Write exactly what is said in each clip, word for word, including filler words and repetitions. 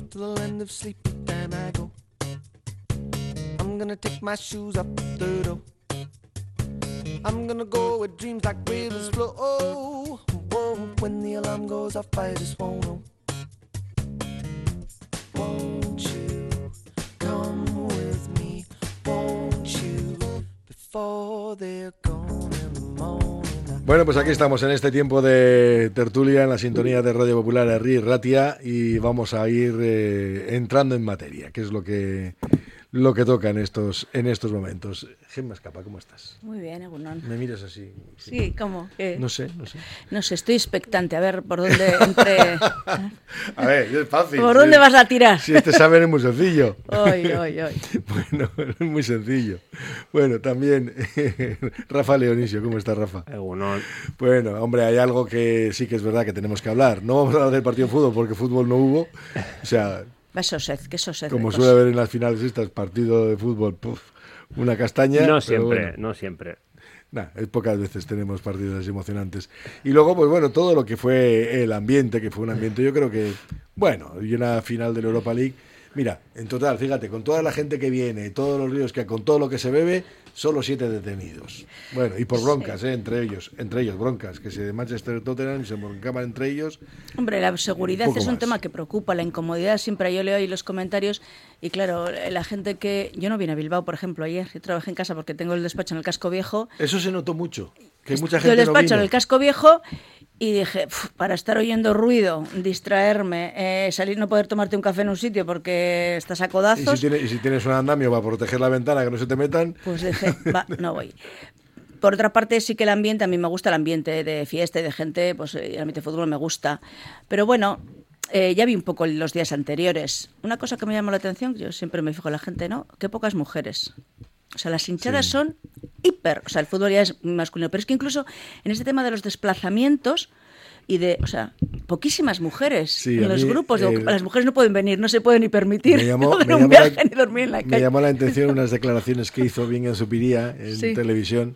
to the land of sleepy time I go. I'm gonna take my shoes up the door. I'm gonna go where dreams like rivers flow. Oh, whoa, when the alarm goes off, I just won't know. Won't you come with me? Won't you before they're gone in the morning? Bueno, pues aquí estamos en este tiempo de tertulia en la sintonía de Radio Popular Herri Ratia y vamos a ir eh, entrando en materia, que es lo que lo que toca en estos en estos momentos. Gemma Escapa, ¿cómo estás? Muy bien, Egunon. Me miras así. Sí, ¿cómo? ¿Qué? No sé, no sé. No sé, estoy expectante a ver por dónde entre. A ver, es fácil. ¿Por dónde sí, vas a tirar? Si este saber es muy sencillo. Hoy, hoy, hoy. Bueno, es muy sencillo. Bueno, también Rafa Leonisio, ¿cómo está Rafa? Egunon. Bueno, hombre, hay algo que sí que es verdad que tenemos que hablar. No vamos a hablar del partido de fútbol porque fútbol no hubo. O sea, Va sosed, qué sosed. como suele haber en las finales estas, partido de fútbol, puf, una castaña. No siempre, bueno, no siempre. Nah, pocas veces tenemos partidos emocionantes. Y luego, pues bueno, todo lo que fue el ambiente, que fue un ambiente, yo creo que, bueno, y una final de la Europa League. Mira, en total, fíjate, con toda la gente que viene, todos los ríos que hay, con todo lo que se bebe, solo siete detenidos. Bueno, y por broncas, Sí. eh, entre ellos, entre ellos broncas, que se de Manchester Tottenham se broncaban entre ellos. Hombre, la seguridad Un poco es un más. tema que preocupa, la incomodidad siempre. Yo leo ahí los comentarios y claro, la gente que... Yo no vine a Bilbao, por ejemplo, ayer. Yo trabajé en casa porque tengo el despacho en el Casco Viejo. Eso se notó mucho, que mucha Yo gente el no despacho vino. en el Casco Viejo y dije, "Pf, para estar oyendo ruido, distraerme, eh, salir, no poder tomarte un café en un sitio porque estás a Y codazos, si, tiene- y si tienes un andamio para proteger la ventana, que no se te metan. pues dije, va, no voy. Por otra parte, sí que el ambiente, a mí me gusta el ambiente de fiesta y de gente, pues el ambiente de fútbol me gusta. Pero bueno, eh, ya vi un poco los días anteriores. Una cosa que me llamó la atención, yo siempre me fijo en la gente, ¿no? Qué pocas mujeres. O sea, las hinchadas Sí. son hiper. O sea, el fútbol ya es masculino. Pero es que incluso en este tema de los desplazamientos y de, o sea, poquísimas mujeres Sí, en a los mí, grupos. De, eh, las mujeres no pueden venir, no se pueden ni permitir Me llamó, hacer me un llamó viaje la, ni dormir en la me calle. llamó la atención unas declaraciones que hizo bien en Supiría en Sí. televisión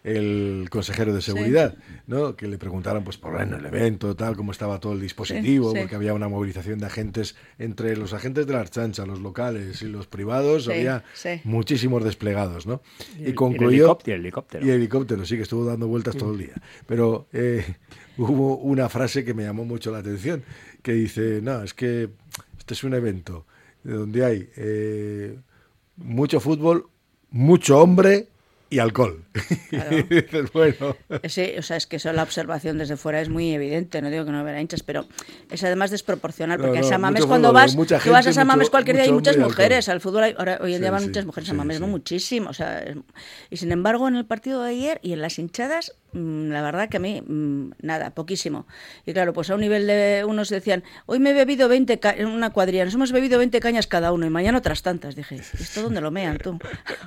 el consejero de seguridad, ¿no? Que le preguntaron pues por bueno, el evento, tal, cómo estaba todo el dispositivo, Sí, sí. porque había una movilización de agentes entre los agentes de la Archancha, los locales y los privados, Sí, había sí. muchísimos desplegados, ¿no? Y, el- concluyó el helicóptero, el helicóptero. y el helicóptero, sí, que estuvo dando vueltas todo el día. Pero eh, hubo una frase que me llamó mucho la atención, que dice, no, es que este es un evento donde hay eh, mucho fútbol, mucho hombre y alcohol. Claro. Y dices, bueno, Sí, o sea, es que eso la observación desde fuera es muy evidente, no digo que no hubiera hinchas, pero es además desproporcional, porque No, no, a Samames mucho cuando fútbol, vas, mucha tú vas gente, a Samames mucho- cualquier día hay mucho muchas hombre y mujeres, alcohol. al fútbol hay, ahora, hoy en Sí, día van sí, muchas mujeres, sí, Samames sí. van muchísimo, o sea, es- y sin embargo en el partido de ayer y en las hinchadas, mmm, la verdad que a mí, mmm, nada, poquísimo. Y claro, pues a un nivel de, unos decían, hoy me he bebido veinte, ca en una cuadrilla, nos hemos bebido veinte cañas cada uno y mañana otras tantas, dije, ¿esto dónde lo mean tú?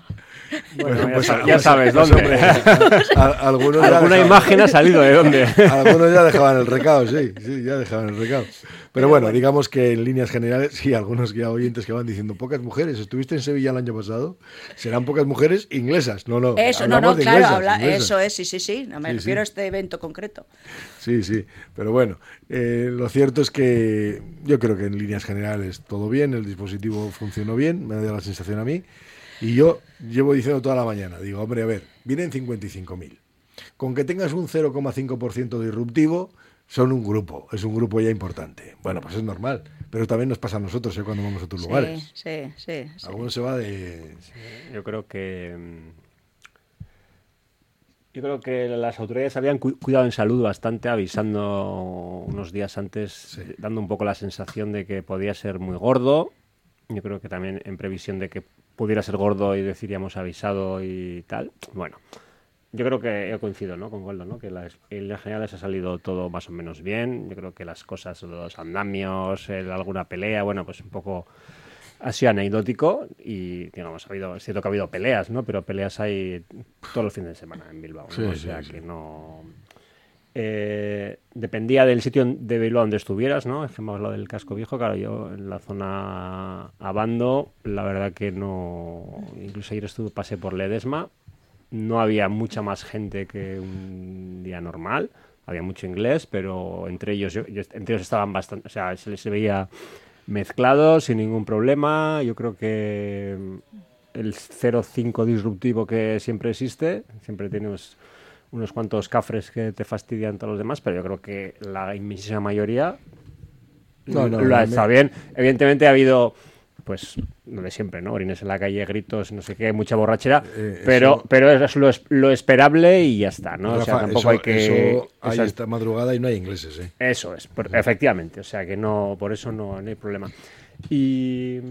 Bueno, ya, pues, sa- pues, ya sabes pues, dónde. hombre, a- algunos ya Alguna dejaban- imagen ha salido de dónde. Algunos ya dejaban el recado, sí, sí, ya dejaban el recado. Pero, Pero bueno, bueno. digamos que en líneas generales, sí, algunos ya oyentes que van diciendo, pocas mujeres, ¿estuviste en Sevilla el año pasado? ¿Serán pocas mujeres inglesas? No, no, Eso, no, hablamos no, de claro, inglesas, habla, inglesas. eso es, sí, sí, sí, no me Sí, refiero sí. a este evento concreto. Sí, sí, pero bueno, eh, lo cierto es que yo creo que en líneas generales todo bien, el dispositivo funcionó bien, me ha dado la sensación a mí, y yo llevo diciendo toda la mañana, digo, hombre, a ver, vienen cincuenta y cinco mil, con que tengas un cero coma cinco por ciento disruptivo, son un grupo, es un grupo ya importante. Bueno, pues es normal, pero también nos pasa a nosotros ¿eh? cuando vamos a otros lugares. Sí, sí, sí, sí. Algunos se va de... Yo creo que mm, yo creo que las autoridades habían cu- cuidado en salud bastante, avisando unos días antes, Sí. dando un poco la sensación de que podía ser muy gordo. Yo creo que también en previsión de que pudiera ser gordo y deciríamos avisado y tal. Bueno, yo creo que yo coincido, ¿no? Con Goldo, ¿no? Que las, en líneas generales ha salido todo más o menos bien. Yo creo que las cosas, los andamios, el- alguna pelea, bueno, pues un poco ha sido anecdótico y, digamos, ha habido, es cierto que ha habido peleas, ¿no? Pero peleas hay todos los fines de semana en Bilbao, ¿no? Sí, o sí, sea sí. que no... Eh, dependía del sitio de Bilbao donde estuvieras, ¿no? Es que hemos hablado del casco viejo, claro, yo en la zona Abando, la verdad que no... Incluso ayer estuve, pasé por Ledesma, no había mucha más gente que un día normal, había mucho inglés, pero entre ellos, yo, yo- entre ellos estaban bastante, o sea, se les veía mezclado, sin ningún problema. Yo creo que el cero cinco disruptivo que siempre existe, siempre tienes unos cuantos cafres que te fastidian todos los demás, pero yo creo que la inmensa mayoría No, no, lo ha no, estado me- bien. Evidentemente ha habido, pues, lo de siempre, ¿no? Orines en la calle, gritos, no sé qué, mucha borrachera, Eh, pero, eso- pero es lo, es- lo esperable y ya está, ¿no? o sea, Rafa, tampoco eso, hay que... eso hay esas- esta madrugada y no hay ingleses, ¿eh? Eso es, por- efectivamente, o sea que no, por eso no, no hay problema. Y,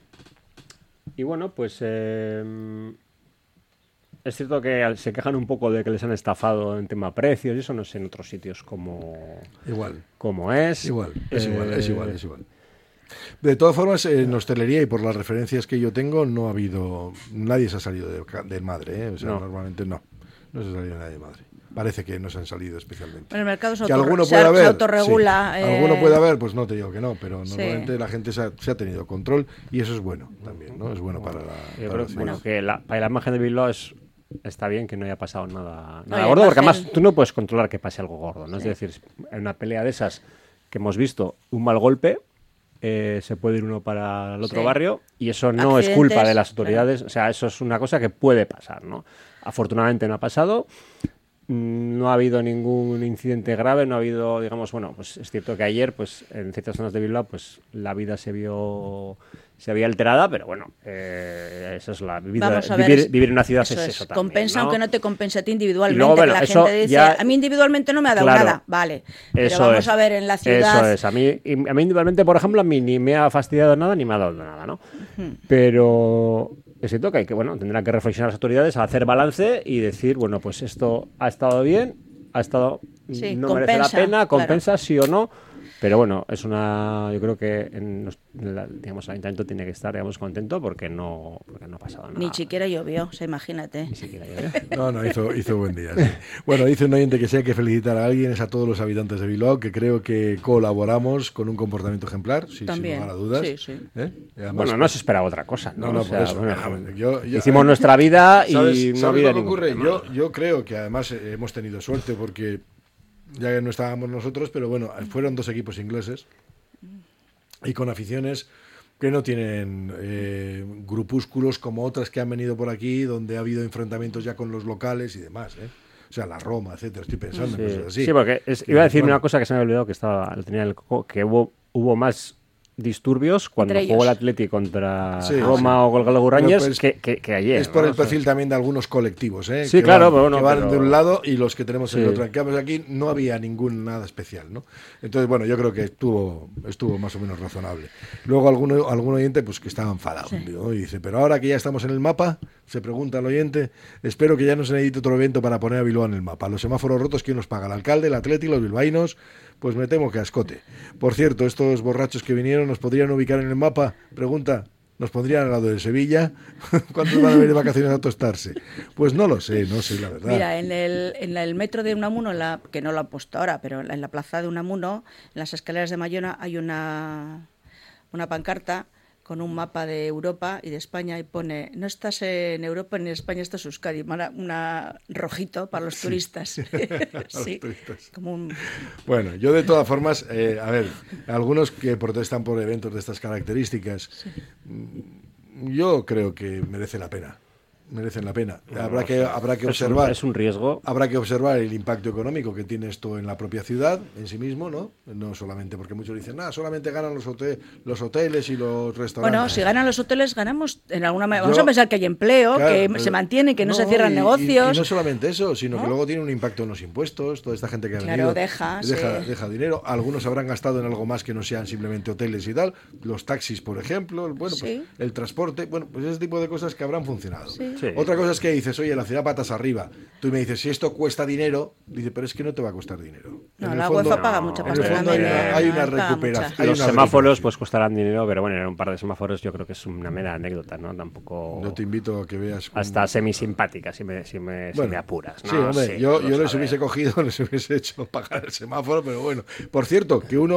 y bueno, pues eh, es cierto que al- se quejan un poco de que les han estafado en tema precios y eso no sé en otros sitios como, Igual. como es. Igual, es igual, es Eh, igual, es igual. De todas formas, en hostelería y por las referencias que yo tengo, no ha habido. Nadie se ha salido de, ca- del madre, ¿eh? O sea, No. normalmente no. No se ha salido nadie de madre. Parece que no se han salido especialmente. Bueno, el mercado se, Que autorre- alguno se, puede se haber. autorregula. sí. eh, Alguno puede haber, pues no te digo que no, pero Sí. normalmente la gente se ha, se ha tenido control y eso es bueno también, ¿no? Es bueno para la. Yo para creo la que, bueno, ciudad. que la, para la imagen de Bilbao es, está bien que no haya pasado nada, No, nada y gordo, porque además además el- tú no puedes controlar que pase algo gordo, ¿no? Es decir, en una pelea de esas que hemos visto, un mal golpe, eh, se puede ir uno para el otro Sí. barrio y eso no es Accidentes, culpa de las claro. autoridades, o sea, eso es una cosa que puede pasar, ¿no? Afortunadamente no ha pasado. Mm, No ha habido ningún incidente grave, no ha habido, digamos, bueno, pues es cierto que ayer, pues en ciertas zonas de Bilbao, pues la vida se vio, se había alterada, pero bueno, eh, eso es la vida, Vamos a ver, vivir, es- vivir en una ciudad eso es es, eso también, compensa ¿no? aunque no te compense a ti individualmente. Y luego, bueno, que la eso gente dice, ya- a mí individualmente no me ha dado Claro. nada, vale. Pero Eso vamos es. a ver en la ciudad. Eso es. A mí, y a mí individualmente, por ejemplo, a mí ni me ha fastidiado nada ni me ha dado nada, ¿no? Pero es cierto que hay que, bueno, tendrán que reflexionar las autoridades, hacer balance y decir, bueno, pues esto ha estado bien, ha estado, Sí, no merece compensa, la pena, claro. compensa sí o no. Pero bueno, es una, yo creo que en los- en la- digamos, el ayuntamiento tiene que estar, digamos, contento porque no, porque no ha pasado nada. Ni siquiera llovió, o sea, imagínate. Ni siquiera llovió. No, no, hizo, hizo buen día. Sí. Bueno, dice un oyente que si hay que felicitar a alguien es a todos los habitantes de Bilbao, que creo que colaboramos con un comportamiento ejemplar, sí, sin También, lugar a dudas. sí, sí. ¿Eh? Y además, Bueno, no se esperaba otra cosa, ¿no? No, no, O sea, por eso. bueno, Ah, bueno, yo- yo- hicimos nuestra vida y ¿Sabes, no sabes había lo que ningún ocurre? problema. Yo, yo creo que además eh, hemos tenido suerte porque ya que no estábamos nosotros, pero bueno, fueron dos equipos ingleses y con aficiones que no tienen eh, grupúsculos como otras que han venido por aquí, donde ha habido enfrentamientos ya con los locales y demás, ¿eh? O sea, la Roma, etcétera. Estoy pensando en Sí, cosas así. sí, porque es- iba a decir Bueno. una cosa que se me había olvidado que estaba, lo tenía en el coco, que hubo, hubo más disturbios cuando Entre jugó el ellos. Atleti contra Sí, Roma sí. o Golgalo Gurañez Pero, pues, que, que, que ayer. Es por ¿no? el O sea, perfil también de algunos colectivos, ¿eh? Sí, que claro, van, pero bueno, que van pero- de un lado y los que tenemos en Sí. el otro. En cambio, aquí no había ningún nada especial, ¿no? Entonces, bueno, yo creo que estuvo, estuvo más o menos razonable. Luego alguno, algún oyente pues que estaba enfadado, ¿no? Y dice, pero ahora que ya estamos en el mapa, se pregunta el oyente, espero que ya no se necesite otro evento para poner a Bilbao en el mapa. Los semáforos rotos, ¿quién los paga? ¿El alcalde, el Atleti, los bilbaínos? Pues me temo que a escote. Por cierto, estos borrachos que vinieron, ¿nos podrían ubicar en el mapa? Pregunta, ¿nos pondrían al lado de Sevilla? ¿Cuántos van a venir de vacaciones a tostarse? Pues no lo sé, no sé, la verdad. Mira, en el, en el metro de Unamuno, en la, que no lo han puesto ahora, pero en la, en la plaza de Unamuno, en las escaleras de Mayona, hay una, una pancarta con un mapa de Europa y de España y pone, no estás en Europa ni en España, esto es Euskadi, una, una rojito para los turistas. los Sí, turistas. como un... Bueno, yo de todas formas, eh, a ver, algunos que protestan por eventos de estas características, mm, yo creo que merece la pena. Merecen la pena. Habrá que, habrá que es un- observar. es un riesgo. Habrá que observar el impacto económico que tiene esto en la propia ciudad, en sí mismo, ¿no? No solamente, porque muchos dicen, ah, solamente ganan los, hotel, los hoteles y los restaurantes. Bueno, si ganan los hoteles, ganamos en alguna manera. Vamos Yo- a pensar que hay empleo, Claro, que pero- se mantiene, que no, se no, cierran y- y- negocios. Y, no solamente eso, sino ¿No? que luego tiene un impacto en los impuestos, toda esta gente que ha Claro, venido. deja, deja, sí. deja dinero. Algunos habrán gastado en algo más que no sean simplemente hoteles y tal. Los taxis, por ejemplo, bueno, pues Sí. el transporte, bueno, pues ese tipo de cosas que habrán funcionado. Sí. Sí. Otra cosa es que dices, oye, la ciudad patas arriba. Tú me dices, si esto cuesta dinero, dice, pero es que no te va a costar dinero. No, En el la fondo- UEFA paga mucha en el pasta fondo hay también, una, hay una paga recuperación. mucha. hay Los una semáforos recuperación. pues costarán dinero, pero bueno, en un par de semáforos yo creo que es una mera anécdota, ¿no? Tampoco... Yo te invito a que veas. cómo- Hasta semisimpática, si me, si me, si Bueno, me apuras. ¿no? Sí, hombre, Sí, yo, lo yo les sabe. hubiese cogido, les hubiese hecho pagar el semáforo, pero bueno. Por cierto, que uno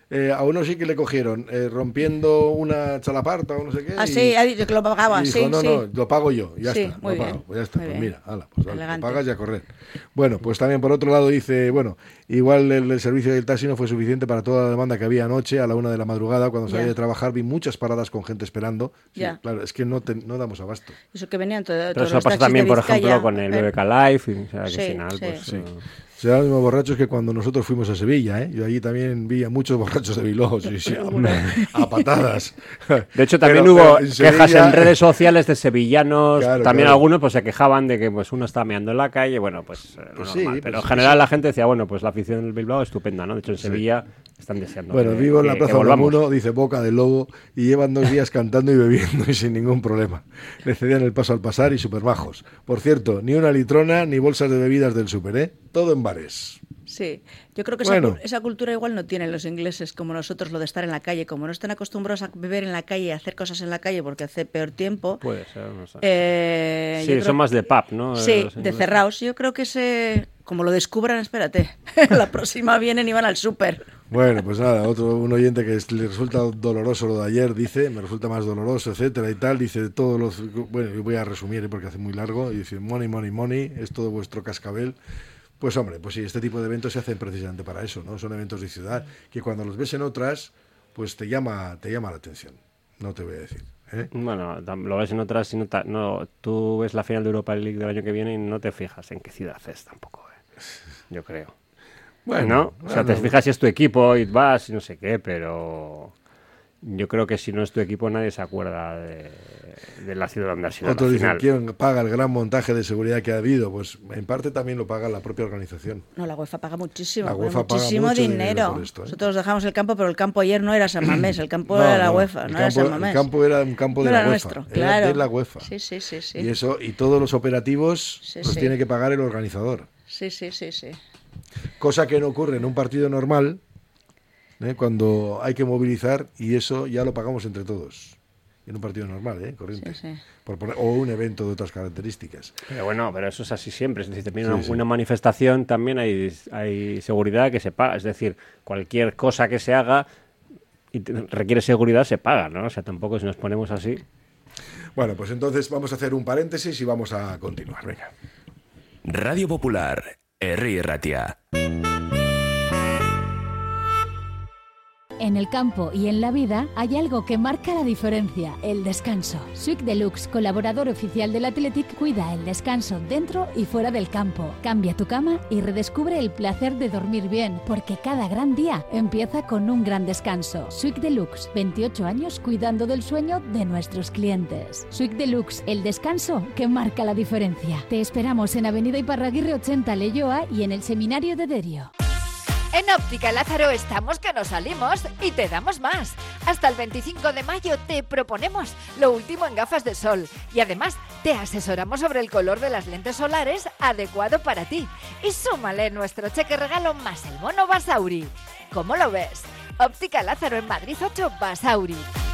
eh, a uno sí que le cogieron eh, rompiendo una chalaparta o no sé qué. Ah, y, sí, ha dicho que lo pagaba, y dijo, sí, no, sí. no, lo pago yo, ya Sí, está, muy lo bien, pago, pues ya está, muy pues bien. mira, ala, pues vale, lo Elegante. pagas y a correr. Bueno, pues también por otro lado dice, bueno, igual el, el servicio del taxi no fue suficiente para toda la demanda que había anoche a la una de la madrugada, cuando salí Ya. de trabajar, vi muchas paradas con gente esperando. Sí, Ya. claro, es que no, te- no damos abasto. Eso que venían todo, Pero todos eso los pasa taxis también, de por Vizcaya, ejemplo, con el eh, B B K Live, y, o sea, que Sí, al final, sí. pues... Sí. eh, Serán los mismos borrachos que cuando nosotros fuimos a Sevilla, ¿eh? Yo allí también vi a muchos borrachos de Bilbao, sí, sí, a, a patadas. De hecho, también Pero- hubo pero en quejas Sevilla- en redes sociales de sevillanos. Claro, también claro. algunos pues se quejaban de que pues uno está meando en la calle. Bueno, pues, eh, lo Pues normal. sí, Pero pues en general eso- la gente decía, bueno, pues la afición del Bilbao es estupenda, ¿no? De hecho, en Sevilla están deseando Bueno, que, vivo en la que- que Plaza volvamos. Unamuno, dice Boca del Lobo, y llevan dos días cantando y bebiendo y sin ningún problema. Le cedían el paso al pasar y súper bajos. Por cierto, ni una litrona ni bolsas de bebidas del súper, ¿eh? Todo en bares. Sí, yo creo que Bueno. esa, cu- esa cultura igual no tienen los ingleses como nosotros, lo de estar en la calle. Como no están acostumbrados a beber en la calle y a hacer cosas en la calle porque hace peor tiempo. Puede ser, no sé. eh, yo sí, creo- son más de pub, ¿no? Sí, Los de ingleses. cerrados. Yo creo que se, como lo descubran, espérate, la próxima vienen y van al súper. Bueno, pues nada, otro un oyente que es- le resulta doloroso lo de ayer, dice, me resulta más doloroso, etcétera y tal, dice todos los, bueno, yo voy a resumir ¿eh? porque hace muy largo, y dice, money, money, money, es todo vuestro cascabel. Pues hombre, pues sí, este tipo de eventos se hacen precisamente para eso, ¿no? Son eventos de ciudad, que cuando los ves en otras, pues te llama, te llama la atención, no te voy a decir, ¿eh? Bueno, tam- lo ves en otras y no, ta- no, tú ves la final de Europa League del año que viene y no te fijas en qué ciudad es tampoco, ¿eh? Yo creo. Bueno, ¿No? O sea, bueno, te fijas si es tu equipo y vas y no sé qué, pero yo creo que si no es tu equipo nadie se acuerda de, de la ciudad donde ha sido Otros la dicen, final. ¿quién paga el gran montaje de seguridad que ha habido? Pues en parte también lo paga la propia organización. No, la UEFA paga muchísimo, La pone UEFA paga muchísimo mucho dinero dinero. por esto, ¿eh? Nosotros dejamos el campo, pero el campo ayer no era San Mamés, el campo No, era la no, UEFA, el no era campo- San Mamés. El campo era un campo de No la era UEFA. nuestro, era claro. de la UEFA. Sí, sí, sí, sí. Y eso, y todos los operativos Sí, los sí. tiene que pagar el organizador. Sí, sí, sí, sí. Cosa que no ocurre en un partido normal, ¿eh? Cuando hay que movilizar, y eso ya lo pagamos entre todos. En un partido normal, ¿eh? Corriente. Sí, sí. Por poner- o un evento de otras características. Pero bueno, pero eso es así siempre. Es decir, también Sí, una, sí. una manifestación también hay, hay seguridad que se paga. Es decir, cualquier cosa que se haga y te- requiere seguridad se paga, ¿no? O sea, tampoco si nos ponemos así. Bueno, pues entonces vamos a hacer un paréntesis y vamos a continuar. Venga. Radio Popular, Herri Ratia. En el campo y en la vida hay algo que marca la diferencia, el descanso. Suic Deluxe, colaborador oficial del Athletic, cuida el descanso dentro y fuera del campo. Cambia tu cama y redescubre el placer de dormir bien, porque cada gran día empieza con un gran descanso. Suic Deluxe, veintiocho años cuidando del sueño de nuestros clientes. Suic Deluxe, el descanso que marca la diferencia. Te esperamos en Avenida Iparraguirre ochenta, Leioa, y en el Seminario de Derio. En Óptica Lázaro estamos que nos salimos y te damos más. Hasta el veinticinco de mayo te proponemos lo último en gafas de sol y además te asesoramos sobre el color de las lentes solares adecuado para ti. Y súmale nuestro cheque regalo más el bono Basauri. ¿Cómo lo ves? Óptica Lázaro en Madrid ocho, Basauri.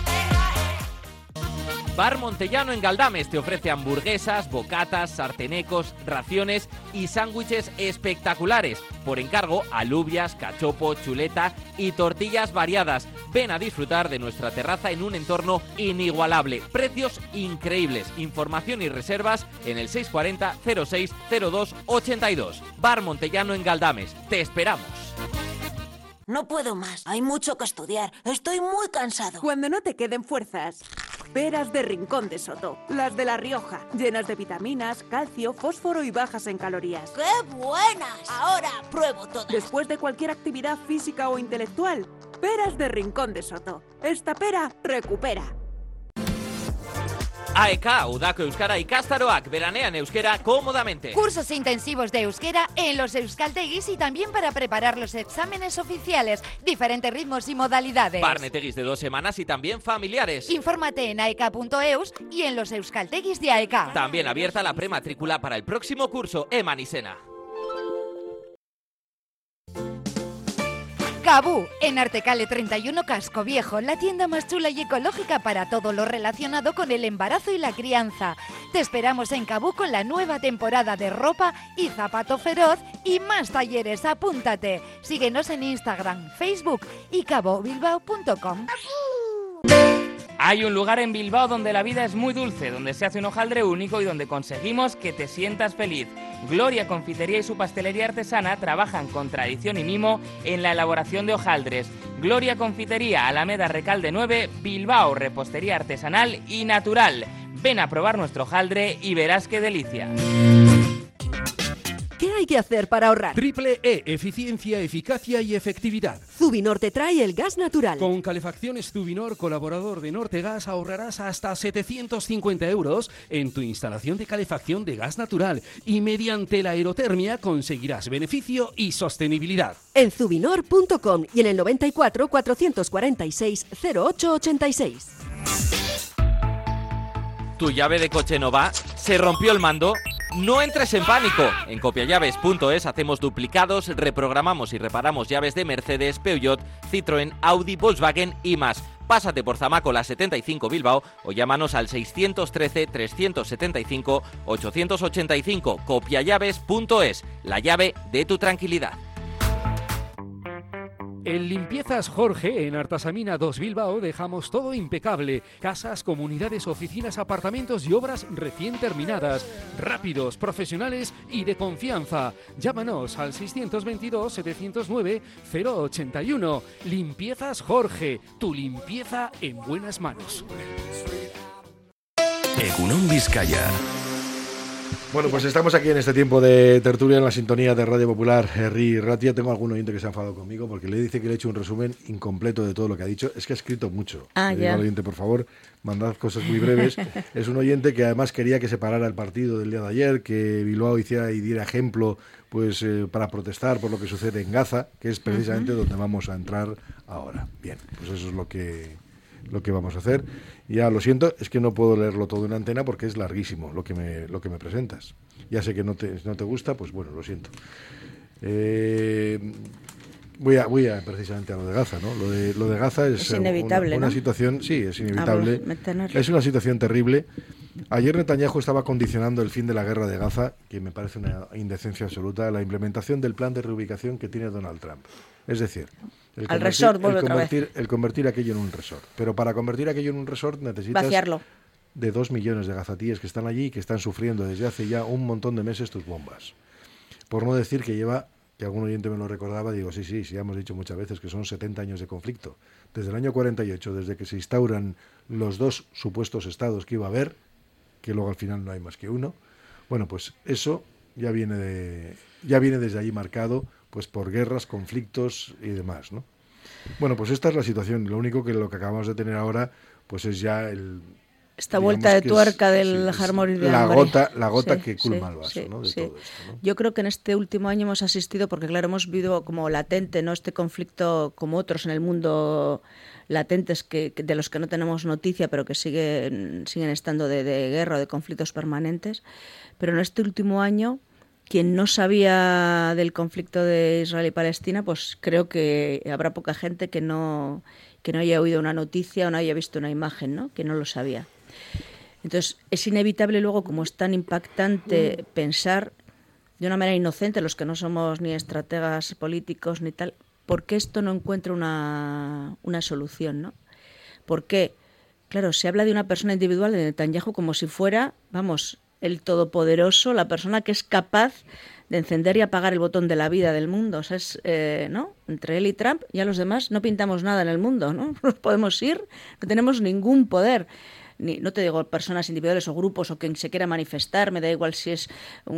Bar Montellano en Galdames te ofrece hamburguesas, bocatas, sartenecos, raciones y sándwiches espectaculares. Por encargo, alubias, cachopo, chuleta y tortillas variadas. Ven a disfrutar de nuestra terraza en un entorno inigualable. Precios increíbles. Información y reservas en el seis cuatro cero cero seis cero dos ochenta y dos. Bar Montellano en Galdames. Te esperamos. No puedo más. Hay mucho que estudiar. Estoy muy cansado. Cuando no te queden fuerzas, peras de Rincón de Soto. Las de La Rioja. Llenas de vitaminas, calcio, fósforo y bajas en calorías. ¡Qué buenas! Ahora pruebo todas. Después de cualquier actividad física o intelectual, peras de Rincón de Soto. Esta pera recupera. A E K, Udako Euskara ikastaroak, veranean euskera cómodamente. Cursos intensivos de euskera en los euskaltegis y también para preparar los exámenes oficiales. Diferentes ritmos y modalidades. Barnetegis de dos semanas y también familiares. Infórmate en aeka punto eus y en los euskaltegis de A E K. También abierta la prematrícula para el próximo curso, Eman y Sena. Cabú, en Artecale treinta y uno Casco Viejo, la tienda más chula y ecológica para todo lo relacionado con el embarazo y la crianza. Te esperamos en Cabú con la nueva temporada de ropa y zapato feroz y más talleres. Apúntate. Síguenos en Instagram, Facebook y cabobilbao punto com. Hay un lugar en Bilbao donde la vida es muy dulce, donde se hace un hojaldre único y donde conseguimos que te sientas feliz. Gloria Confitería y su pastelería artesana trabajan con tradición y mimo en la elaboración de hojaldres. Gloria Confitería, Alameda Recalde nueve, Bilbao, repostería artesanal y natural. Ven a probar nuestro hojaldre y verás qué delicia. ¿Qué hay que hacer para ahorrar? Triple E, eficiencia, eficacia y efectividad. Zubinor te trae el gas natural. Con Calefacciones Zubinor, colaborador de Nortegas, ahorrarás hasta setecientos cincuenta euros en tu instalación de calefacción de gas natural y mediante la aerotermia conseguirás beneficio y sostenibilidad. En zubinor punto com y en el noventa y cuatro, cuatrocientos cuarenta y seis, cero ocho ochenta y seis. ¿Tu llave de coche no va? ¿Se rompió el mando? No entres en pánico. En copiallaves punto es hacemos duplicados, reprogramamos y reparamos llaves de Mercedes, Peugeot, Citroën, Audi, Volkswagen y más. Pásate por Zamácola setenta y cinco Bilbao o llámanos al seiscientos trece, trescientos setenta y cinco, ochocientos ochenta y cinco. copiallaves punto es, la llave de tu tranquilidad. En Limpiezas Jorge, en Artasamina dos Bilbao, dejamos todo impecable. Casas, comunidades, oficinas, apartamentos y obras recién terminadas. Rápidos, profesionales y de confianza. Llámanos al seiscientos veintidós, setecientos nueve, cero ochenta y uno. Limpiezas Jorge, tu limpieza en buenas manos. Egunon Vizcaya. Bueno, pues estamos aquí en este tiempo de tertulia en la sintonía de Radio Popular, Herri Ratia. Tengo algún oyente que se ha enfadado conmigo porque le dice que le he hecho un resumen incompleto de todo lo que ha dicho. Es que ha escrito mucho. Ah, le digo ya. al oyente, por favor, mandad cosas muy breves. Es un oyente que además quería que se parara el partido del día de ayer, que Bilbao hiciera y diera ejemplo pues eh, para protestar por lo que sucede en Gaza, que es precisamente uh-huh. donde vamos a entrar ahora. Bien, pues eso es lo que... lo que vamos a hacer. Ya lo siento, es que no puedo leerlo todo en antena porque es larguísimo lo que me, lo que me presentas. Ya sé que no te, no te gusta, pues bueno, lo siento. Eh, voy a voy a precisamente a lo de Gaza, ¿no? Lo de, lo de Gaza es, es inevitable, una, una ¿no? situación, sí, es inevitable. Ah, es una situación terrible. Ayer Netanyahu estaba condicionando el fin de la guerra de Gaza, que me parece una indecencia absoluta, a la implementación del plan de reubicación que tiene Donald Trump. Es decir, el al convertir, resort vuelve el, otra convertir, vez. el convertir aquello en un resort. Pero para convertir aquello en un resort necesitas vaciarlo. De dos millones de gazatíes que están allí y que están sufriendo desde hace ya un montón de meses tus bombas. Por no decir que lleva, que algún oyente me lo recordaba, digo, sí, sí, sí, ya hemos dicho muchas veces que son setenta años de conflicto. Desde el año cuarenta y ocho, desde que se instauran los dos supuestos estados que iba a haber, que luego al final no hay más que uno, bueno, pues eso ya viene de, ya viene desde allí marcado pues por guerras, conflictos y demás, ¿no? Bueno, pues esta es la situación. Lo único que lo que acabamos de tener ahora pues es ya el esta vuelta de tuerca es, del sí, Jarmor y de la hambre. gota, la gota sí, que culma sí, el vaso, sí, ¿no? De sí. todo esto, ¿no? Yo creo que en este último año hemos asistido, porque claro, hemos vivido como latente, ¿no? Este conflicto, como otros en el mundo latentes que, que de los que no tenemos noticia, pero que siguen, siguen estando de, de guerra o de conflictos permanentes. Pero en este último año, quien no sabía del conflicto de Israel y Palestina, pues creo que habrá poca gente que no, que no haya oído una noticia o no haya visto una imagen, ¿no? Que no lo sabía. Entonces, es inevitable luego, como es tan impactante, pensar de una manera inocente, los que no somos ni estrategas políticos ni tal, ¿por qué esto no encuentra una, una solución, ¿no? ¿Por qué? Claro, se habla de una persona individual, de Netanyahu, como si fuera, vamos, el todopoderoso, la persona que es capaz de encender y apagar el botón de la vida del mundo. O sea, es, eh, ¿no? Entre él y Trump, ya los demás no pintamos nada en el mundo, ¿no? Nos podemos ir, no tenemos ningún poder. Ni, no te digo personas individuales o grupos o quien se quiera manifestar, me da igual si es un,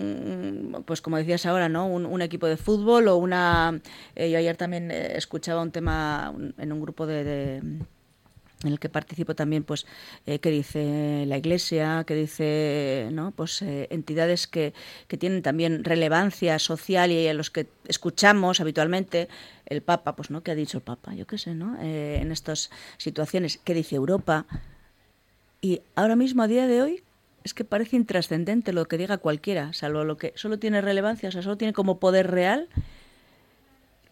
un pues como decías ahora, ¿no? Un, un equipo de fútbol o una... Eh, yo ayer también eh, escuchaba un tema un, en un grupo de... de en el que participo también, pues, eh, que dice la Iglesia, que dice, ¿no? Pues eh, entidades que, que tienen también relevancia social y a los que escuchamos habitualmente, el Papa, pues, ¿no? ¿Qué ha dicho el Papa? Yo qué sé, ¿no? Eh, en estas situaciones, ¿qué dice Europa? Y ahora mismo, a día de hoy, es que parece intrascendente lo que diga cualquiera, salvo lo que solo tiene relevancia, o sea, solo tiene como poder real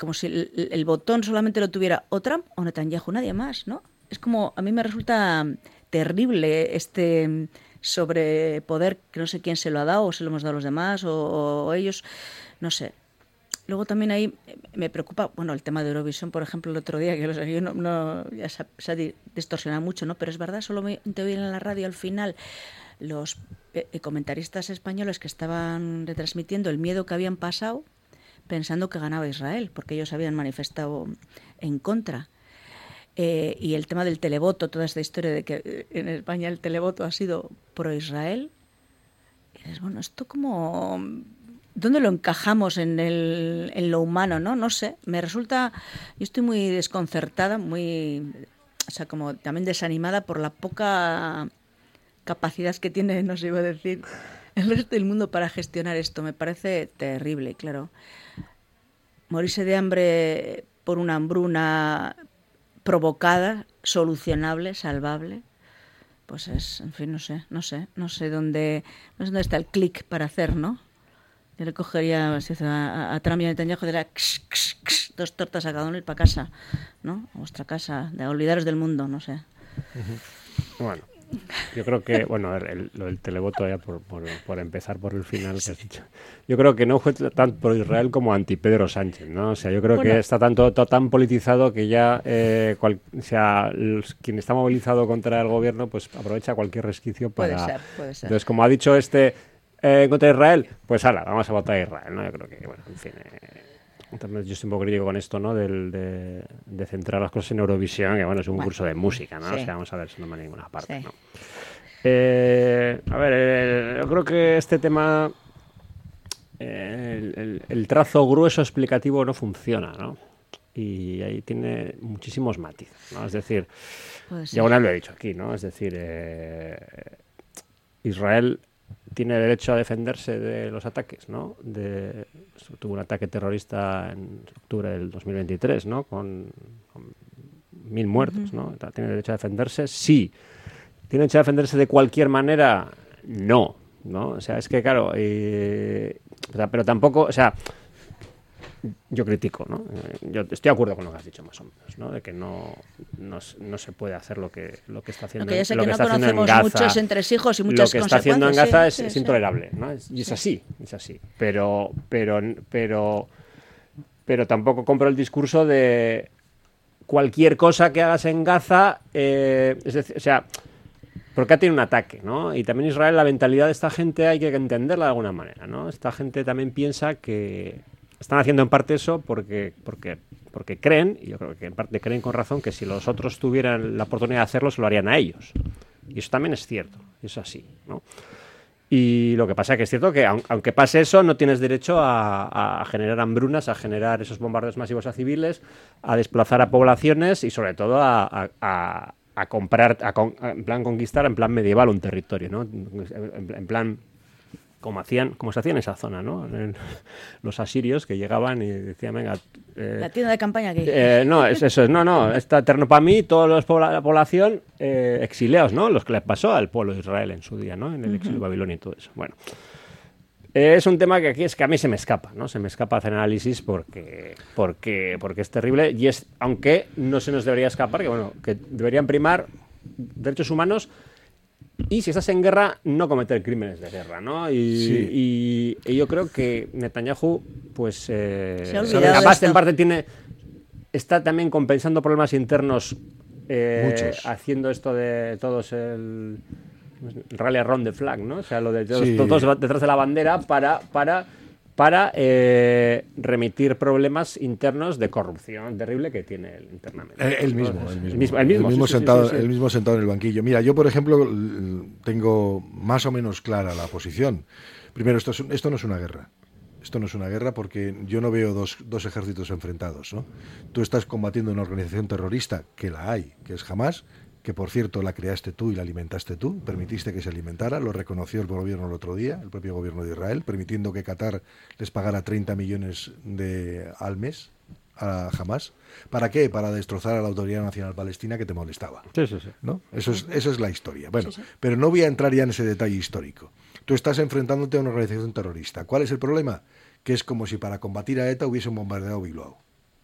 como si el, el botón solamente lo tuviera o Trump o Netanyahu, nadie más, ¿no? Es como, a mí me resulta terrible este sobrepoder, que no sé quién se lo ha dado, o se lo hemos dado a los demás, o, o ellos, no sé. Luego también ahí me preocupa, bueno, el tema de Eurovisión, por ejemplo, el otro día, que lo sé, yo no, no, ya se ha, se ha distorsionado mucho, ¿no? Pero es verdad, solo me te oí en la radio al final los eh, comentaristas españoles que estaban retransmitiendo el miedo que habían pasado pensando que ganaba Israel, porque ellos habían manifestado en contra. Eh, y el tema del televoto, toda esta historia de que en España el televoto ha sido pro-Israel. Y dices, bueno, esto como... ¿Dónde lo encajamos en, el, en lo humano, no? No sé, me resulta... Yo estoy muy desconcertada, muy... O sea, como también desanimada por la poca capacidad que tiene, no sé, iba a decir, el resto del mundo para gestionar esto. Me parece terrible, claro. Morirse de hambre por una hambruna provocada, solucionable, salvable, pues es, en fin, no sé, no sé, no sé dónde, no sé dónde está el clic para hacer, ¿no? Yo le cogería a, a, a Trump y a Netanyahu de la ksh, ksh, ksh, dos tortas a cada uno y para casa, ¿no? A vuestra casa, de olvidaros del mundo, no sé. Uh-huh. Bueno. Yo creo que, bueno, el, lo del televoto, ya por, por, por empezar por el final que has dicho. Yo creo que no fue tanto por Israel como anti Pedro Sánchez, ¿no? O sea, yo creo bueno. que está tanto, todo tan politizado que ya, eh, cual, o sea, los, quien está movilizado contra el gobierno, pues aprovecha cualquier resquicio para... Puede ser, puede ser. Entonces, como ha dicho este eh, contra Israel, pues ala, vamos a votar a Israel, ¿no? Yo creo que, bueno, en fin... Eh, También yo estoy un poco crítico con esto, ¿no? Del, de, de centrar las cosas en Eurovisión, que bueno, es un bueno, curso de música, ¿no? Sí. O sea, vamos a ver, eso no va a ninguna parte, sí. ¿no? Eh, a ver, eh, yo creo que este tema, eh, el, el, el trazo grueso explicativo no funciona, ¿no? Y ahí tiene muchísimos matices, ¿no? Es decir, ya alguna vez lo he dicho aquí, ¿no? Es decir, eh, Israel tiene derecho a defenderse de los ataques, ¿no? De, tuvo un ataque terrorista en octubre del dos mil veintitrés, ¿no? Con, con mil muertos, ¿no? ¿Tiene derecho a defenderse? Sí. ¿Tiene derecho a defenderse de cualquier manera? No, ¿no? O sea, es que, claro, eh, o sea, pero tampoco, o sea, yo critico, ¿no? Yo estoy de acuerdo con lo que has dicho, más o menos, ¿no? De que no, no, no se puede hacer lo que, lo que está haciendo, no, que ya sé lo que, que no está haciendo en Gaza. Muchos entresijos y muchas lo que está haciendo en Gaza sí, es, sí, es sí. intolerable, ¿no? Es, y es sí. así, es así. Pero, pero, pero, pero tampoco compro el discurso de cualquier cosa que hagas en Gaza, eh, es decir, o sea, porque ha tenido un ataque, ¿no? Y también Israel, la mentalidad de esta gente hay que entenderla de alguna manera, ¿no? Esta gente también piensa que están haciendo en parte eso porque, porque, porque creen, y yo creo que en parte creen con razón, que si los otros tuvieran la oportunidad de hacerlo, se lo harían a ellos. Y eso también es cierto, es así, ¿no? Y lo que pasa es que es cierto que, aunque pase eso, no tienes derecho a, a generar hambrunas, a generar esos bombardeos masivos a civiles, a desplazar a poblaciones y, sobre todo, a... a, a a comprar, a con, a, en plan conquistar, en plan medieval un territorio, ¿no? En, en plan, como hacían, como se hacía en esa zona, ¿no? En, los asirios que llegaban y decían, venga... Eh, la tienda de campaña aquí. Eh, no, es eso, es, no, no, está terreno para mí, toda los, la población eh, exiliados, ¿no? Los que les pasó al pueblo de Israel en su día, ¿no? En el exilio uh-huh. Babilonia y todo eso. Bueno, eh, es un tema que aquí es que a mí se me escapa, ¿no? Se me escapa hacer análisis porque, porque, porque es terrible y es, aunque no se nos debería escapar, que bueno, que deberían primar derechos humanos y si estás en guerra, no cometer crímenes de guerra, ¿no? Y, sí. y, y yo creo que Netanyahu, pues, eh, además en parte tiene, está también compensando problemas internos, eh, haciendo esto de todos el rally around the flag, ¿no? O sea, lo de todos, sí. todos detrás de la bandera para, para, para eh, remitir problemas internos de corrupción terrible que tiene él internamente. El, el mismo, el mismo, el mismo, el mismo, el mismo sí, sentado, sí, sí, sí. el mismo sentado en el banquillo. Mira, yo por ejemplo tengo más o menos clara la posición. Primero, esto, es, esto no es una guerra. Esto no es una guerra porque yo no veo dos, dos ejércitos enfrentados, ¿no? Tú estás combatiendo una organización terrorista, que la hay, que es Hamás, que por cierto la creaste tú y la alimentaste tú, permitiste que se alimentara, lo reconoció el gobierno el otro día, el propio gobierno de Israel, permitiendo que Qatar les pagara treinta millones de, al mes a Hamás. ¿Para qué? Para destrozar a la Autoridad Nacional Palestina que te molestaba. Sí, sí, sí. ¿No? Eso es, esa es la historia. Bueno, sí, sí. Pero no voy a entrar ya en ese detalle histórico. Tú estás enfrentándote a una organización terrorista. ¿Cuál es el problema? Que es como si para combatir a ETA hubiese un bombardeado Bilbao.